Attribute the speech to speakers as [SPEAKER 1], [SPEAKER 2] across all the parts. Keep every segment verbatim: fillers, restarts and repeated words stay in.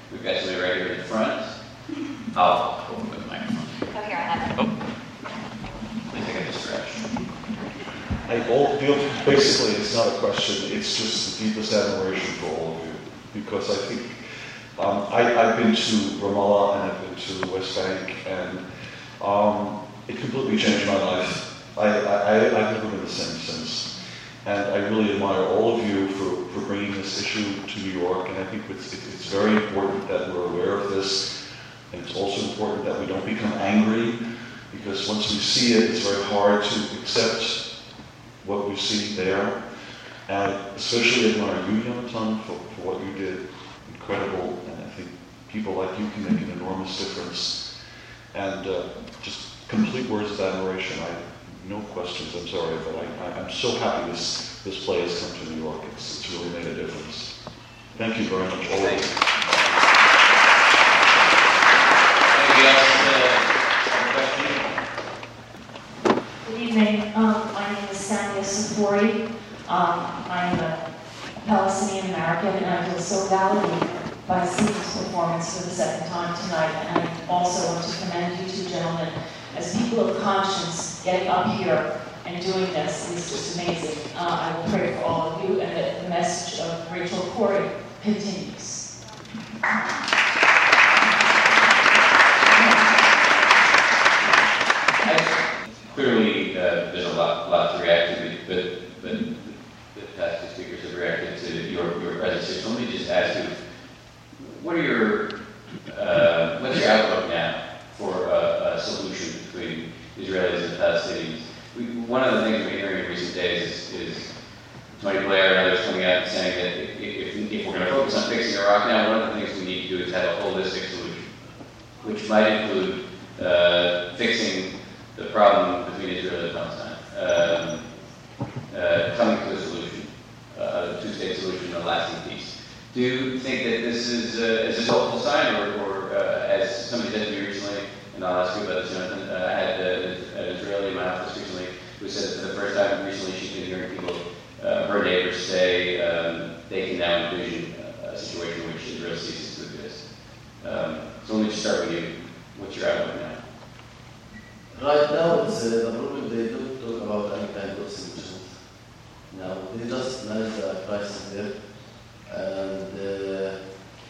[SPEAKER 1] We've got somebody right here in the front. I'll hold the microphone.
[SPEAKER 2] Oh, here, I have it.
[SPEAKER 1] Oh. Please take a distraction.
[SPEAKER 3] I all feel, basically, it's not a question, it's just the deepest admiration for all of you. Because I think, um, I, I've been to Ramallah and I've been to the West Bank, and um, it completely changed my life. I, I, I've never been the same since. And I really admire all of you for, for bringing this issue to New York, and I think it's, it's very important that we're aware of this, and it's also important that we don't become angry, because once we see it, it's very hard to accept what we see there, and especially admire you, Yonatan, for, for what you did. Incredible, and I think people like you can make an enormous difference. And uh, just complete words of admiration. I no questions. I'm sorry, but I, I, I'm so happy this this play has come to New York. It's it's really made a difference. Thank you very much, all of you.
[SPEAKER 1] Anybody else have a question?
[SPEAKER 4] Good evening. Um, my name is Samia Safori. Um, I'm a Palestinian American, and I feel so validated by seeing this performance for the second time tonight. And I also want to commend you two gentlemen as people of conscience. Getting up here and doing this is just amazing. Uh, I will pray for all of you, and that the message of Rachel Corrie continues.
[SPEAKER 1] Clearly, uh, there's a lot, lot to react to, but, but the past two speakers have reacted to your, your presence here. So let me just ask you, what are your, uh, what's your outlook now for a, a solution between Israelis and Palestinians? We, one of the things we're hearing in recent days is, is Tony Blair and others coming out and saying that if, if, if we're going to focus on fixing Iraq now, one of the things we need to do is have a holistic solution, which might include uh, fixing the problem between Israel and Palestine, um, uh, coming to a solution, uh, a two-state solution, a lasting peace. Do you think that this is, uh, is this a hopeful sign, or, or uh, as somebody said to me recently, and I'll ask you about this, Jonathan, uh, I had uh, an Israeli in my office recently who said that for the first time recently she's been hearing people, uh, her neighbors say um, they can now envision a, a situation in which Israel ceases to exist. Um, so let me just start with you. What's your outlook now?
[SPEAKER 5] Right now, it's, uh, the problem, they don't talk about any kind of solutions. Now, they just manage the crisis there. And uh,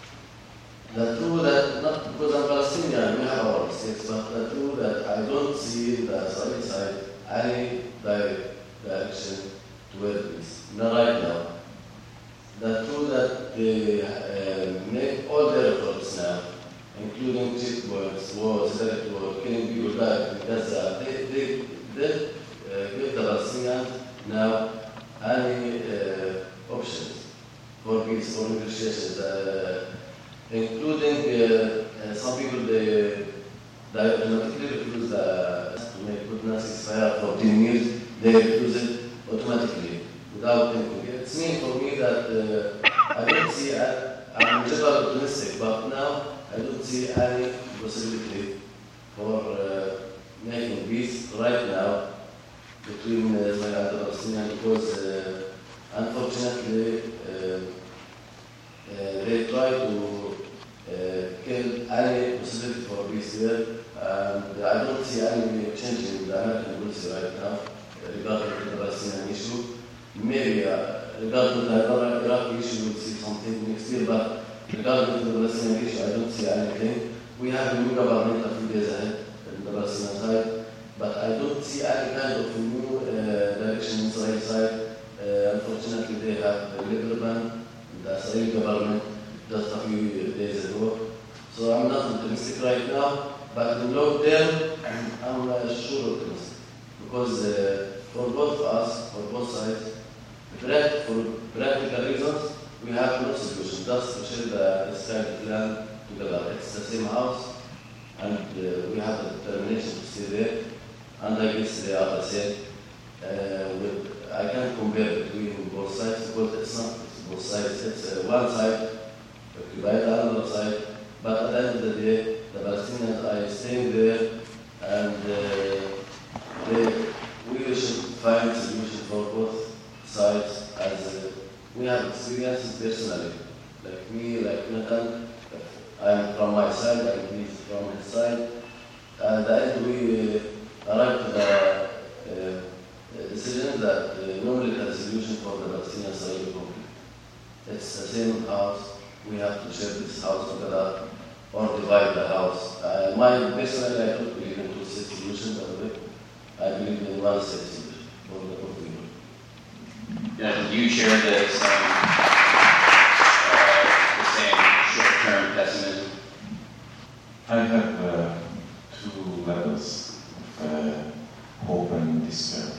[SPEAKER 5] the true that, not because I'm Palestinian, we have our mistakes, but the true that I don't see the Israeli side any direct direction toward peace. Not right now. The true that they uh, make all their efforts now, including checkpoints, wars, direct war, killing people back in Gaza, they, they, they uh, give the Palestinians now any uh, options for peace, for negotiations, uh, including uh, uh, some people, they, they automatically refuse the, to make good ceasefire for ten years, they refuse it automatically, without thinking. It's mean for me that uh, I don't see, I, I'm never optimistic, but now I don't see any possibility for uh, making peace right now between uh, Israel and Palestine, because uh, unfortunately uh, uh, they try to uh, kill any possibility for peace there, and I don't see any change in the American policy right now regarding the Palestinian issue. Maybe uh, regarding the Iraqi issue, we'll see something next year, but regarding the Palestinian issue, I don't see anything. We have a new government a few days ahead on the Palestinian side, but I don't see any kind of new uh, direction on the Israeli side. Uh, unfortunately, they have a liberal ban, the Israeli government, just a few days ago. So I'm not optimistic right now, but in long term, I'm uh, sure optimistic. Because uh, for both of us, for both sides, for practical reasons, we have no solution, just to share the Israeli land together. It's the same house, and uh, we have a determination to stay there, and I guess they are the same. Uh, with, I can't compare between both sides, because it's not it's both sides. It's uh, one side occupied the other side, but at the end of the day, the Palestinians are staying there, and uh, they, we should find a solution for both sides, as uh, we have experiences personally. Like me, like Nathan, my side and he's from his side. At the end, we uh, arrived to the uh, decision that uh, no military solution for the Palestinian-Israeli conflict. It's the same house. We have to share this house together or divide the house. Uh, my personally, I don't believe in two-state solution, by the way. I believe in one-state solution for the conflict.
[SPEAKER 1] Now, do you share the same, uh, the same short-term pessimism?
[SPEAKER 2] I have uh, two levels of uh, hope and despair.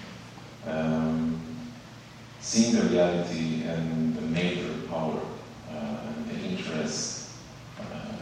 [SPEAKER 2] Um, seeing the reality and the major power uh, and the interest, uh,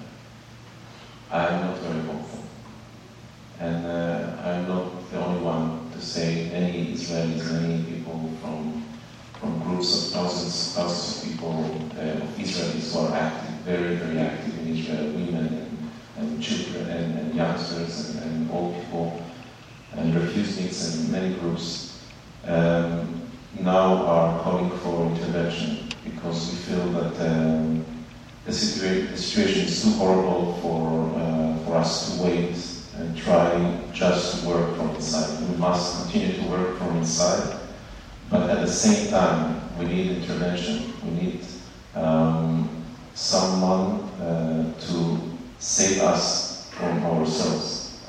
[SPEAKER 2] I am not very hopeful. And uh, I'm not the only one to say many Israelis, many people from from groups of thousands, thousands of people, uh, of Israelis who are active, very, very active in Israel, women and, and children and, and youngsters and, and old people and refugees and many groups um, now are calling for intervention because we feel that um, the, situa- the situation is too horrible for, uh, for us to wait and try just to work from inside. We must continue to work from inside. But at the same time, we need intervention. We need um, someone uh, to save us from ourselves.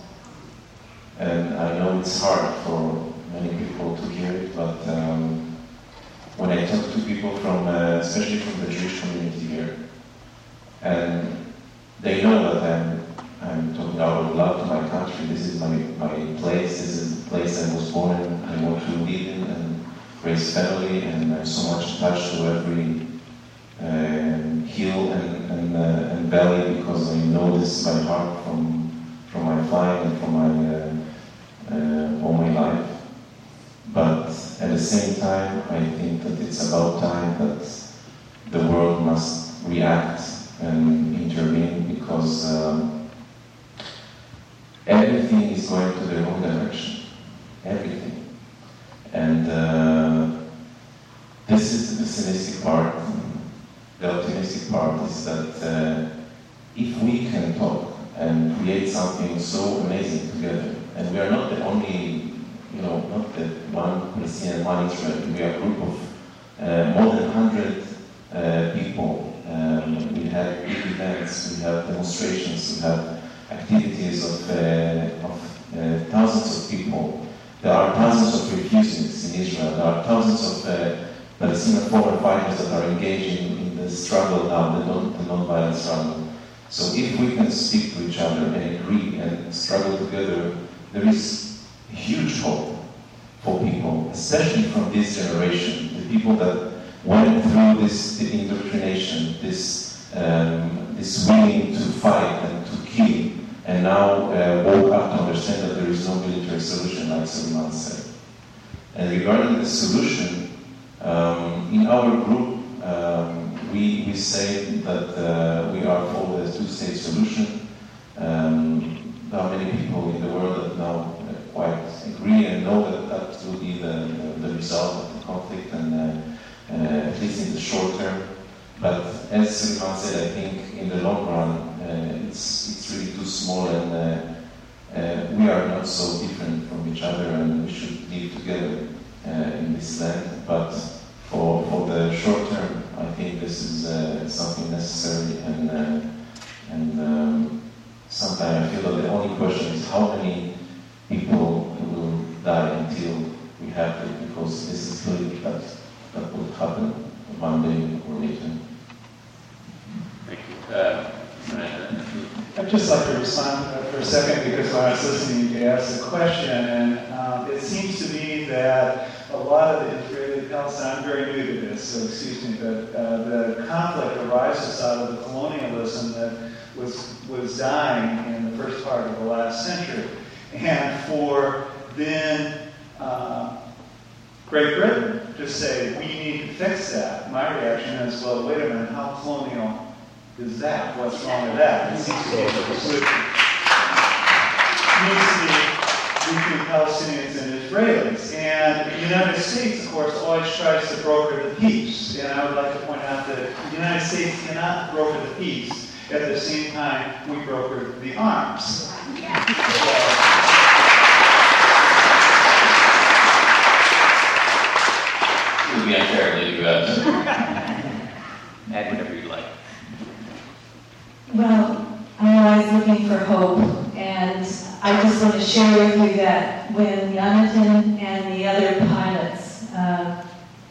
[SPEAKER 2] And I know it's hard for many people to hear it, but um, when I talk to people from, uh, especially from the Jewish community here, and they know that I'm, I'm talking out loud to my country. This is my, my place. This is the place I was born in. I want to live in and raise family, and I'm so much attached to every uh, hill and, and, uh, and valley because I know this by heart from from my flying and from my uh, uh, all my life. But at the same time, I think that it's about time that the world must react and intervene because um, everything is going to the wrong direction. Everything. And uh, this is the pessimistic part. The optimistic part is that uh, if we can talk and create something so amazing together, and we are not the only, you know, not the one Palestinian, one Israel, we are a group of uh, more than one hundred uh, people. Um, we have big events, we have demonstrations, we have activities of, uh, of uh, thousands of people. There are thousands of refugees in Israel. There are thousands of uh, Palestinian foreign fighters that are engaging in the struggle now, the, non, the non-violent struggle. So if we can speak to each other and agree and struggle together, there is huge hope for people, especially from this generation, the people that went through this indoctrination, this, um, this willing to fight and to kill, and now uh, woke up to understand that there is no military solution, like Salman said. And regarding the solution, um, in our group, um, we, we say that uh, we are for the two-state solution. Um, there are many people in the world that now uh, quite agree and know that that will be the, the, the result of the conflict, and uh, uh, at least in the short term. But as Salman said, I think in the long run, uh, it's, it's really too small, and uh, uh, we are not so different from each other, and we should live together uh, in this land. But for, for the short term, I think this is uh, something necessary, and uh, and um, sometimes I feel that the only question is how many people will die until we have it, because this is clearly that that will happen one day or later.
[SPEAKER 1] Thank you. Uh,
[SPEAKER 6] I'd just like to respond for a second, because when I was listening, you asked a question, and um, it seems to me that a lot of the Israeli-Palestine, I'm very new to this, so excuse me, but uh, the conflict arises out of the colonialism that was was dying in the first part of the last century. And for then uh, Great Britain to say, we need to fix that, my reaction is, well, wait a minute, how colonial is that? What's wrong with that? It seems to be a solution. It needs to be between Palestinians and Israelis. And the United States, of course, always tries to broker the peace. And I would like to point out that the United States cannot broker the peace. At the same time, we brokered the arms. So,
[SPEAKER 1] It would be unfair to leave you out. Add whatever you'd like.
[SPEAKER 7] Well, I'm always looking for hope, and I just want to share with you that when Jonathan and the other pilots uh,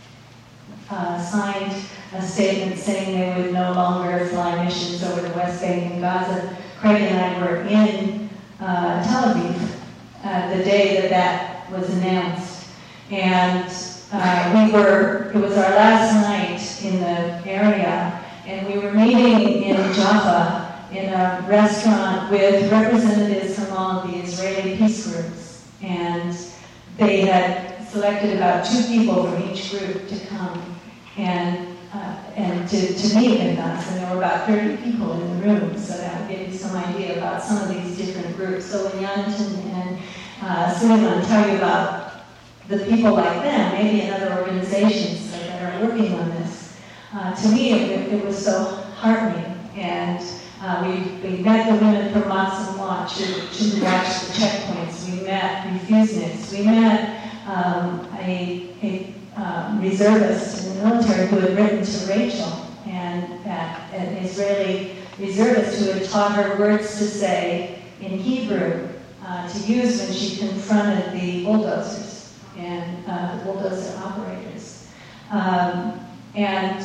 [SPEAKER 7] uh, signed a statement saying they would no longer fly missions over the West Bank and Gaza, Craig and I were in uh, Tel Aviv uh, the day that that was announced, and uh, we were, it was our last night in the area, and we were meeting in Jaffa in a restaurant with representatives from all of the Israeli peace groups. And they had selected about two people from each group to come and uh, and to, to meet with us. And there were about thirty people in the room, so that would give you some idea about some of these different groups. So when Jonathan and uh, Suleiman tell you about the people like them, maybe in other organizations that are working on this, uh, to me it, it was so heartening. And Uh, we, we met the women from Moxon Watch to, to watch the checkpoints. We met refuseness. We met um, a, a um, reservist in the military who had written to Rachel, and uh, an Israeli reservist who had taught her words to say in Hebrew uh, to use when she confronted the bulldozers and uh, the bulldozer operators. Um, and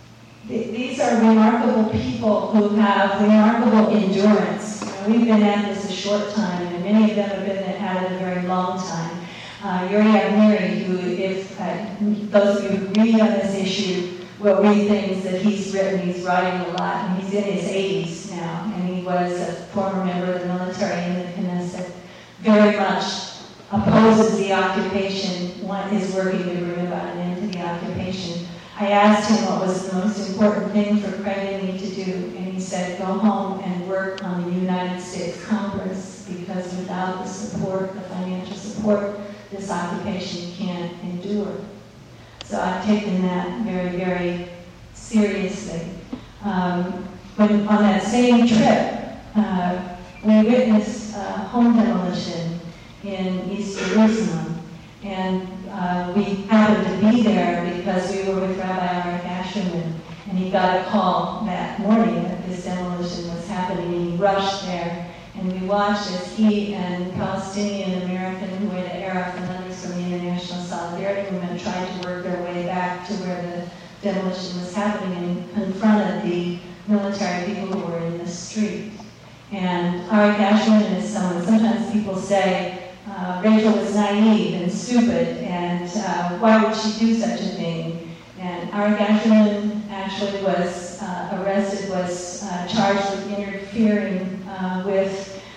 [SPEAKER 7] These are remarkable people who have remarkable endurance. You know, we've been at this a short time, and many of them have been at it a very long time. Uh, Yuri Avneri, who, if uh, those of you who read on this issue will read things that he's written, he's writing a lot, and he's in his eighties now, and he was a former member of the military in the Knesset, very much opposes the occupation, one is working to bring about an end to the occupation. I asked him what was the most important thing for Craig and me to do, and he said, go home and work on the United States Congress, because without the support, the financial support, this occupation can't endure. So I've taken that very, very seriously. Um, when on that same trip, uh, we witnessed uh, home demolition in East Jerusalem, and Uh, we happened to be there because we were with Rabbi Arik Asherman, and he got a call that morning that this demolition was happening, and he rushed there, and we watched as he and Palestinian American Hueda Araf and others from the International Solidarity Movement tried to work their way back to where the demolition was happening and confronted the military people who were in the street. And Arik Asherman is someone, sometimes people say, Uh, Rachel was naive and stupid, and uh, why would she do such a thing? And Arik Asherman actually was uh, arrested, was uh, charged with interfering uh, with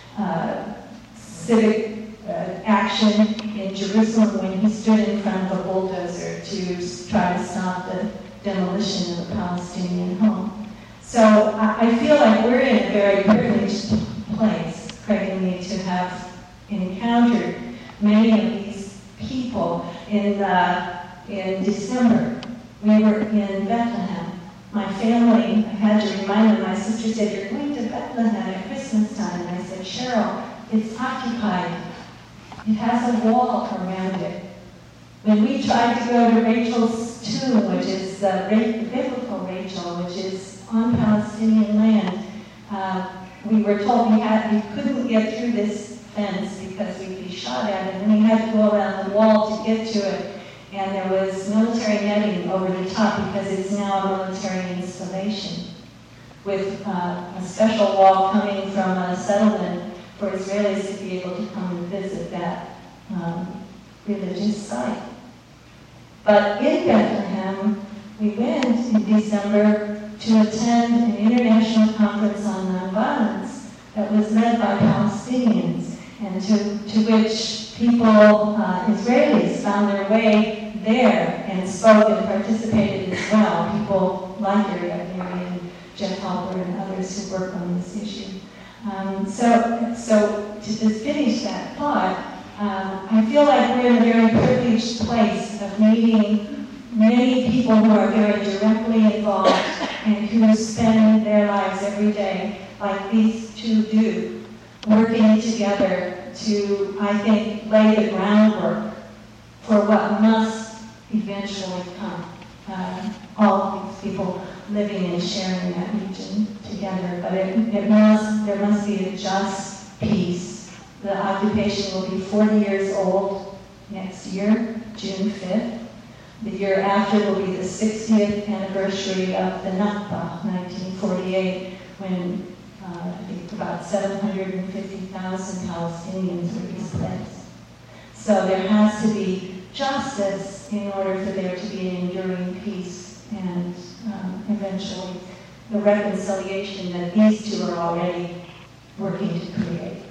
[SPEAKER 7] uh, civic uh, action in Jerusalem when he stood in front of a bulldozer to try to stop the demolition of a Palestinian home. So I, I feel like we're in a very privileged place, Craig and me, to have encountered many of these people. In uh, in December, we were in Bethlehem. My family, I had to remind them, my sister said, you're going to Bethlehem at Christmas time. And I said, Cheryl, it's occupied. It has a wall around it. When we tried to go to Rachel's tomb, which is the biblical Rachel, which is on Palestinian land, uh, we were told we had we couldn't get through this fence because we'd be shot at, and then we had to go around the wall to get to it, and there was military netting over the top because it's now a military installation with uh, a special wall coming from a settlement for Israelis to be able to come and visit that um, religious site. But in Bethlehem, we went in December to attend an international conference on nonviolence that was led by Palestinians, and to, to which people, uh, Israelis, found their way there and spoke and participated as well. People like Yuri Avneri and Jeff Halper and others who work on this issue. Um, so, so to just finish that thought, um, I feel like we're in a very privileged place of meeting many people who are very directly involved and who spend their lives every day, like these two do, working together to, I think, lay the groundwork for what must eventually come. Uh, all of these people living and sharing that region together, but it, it must, there must be a just peace. The occupation will be forty years old next year, June fifth. The year after will be the sixtieth anniversary of the Nakba, nineteen forty-eight, when uh, I think about seven hundred fifty thousand Palestinians were displaced. So there has to be justice in order for there to be an enduring peace and um, eventually the reconciliation that these two are already working to create.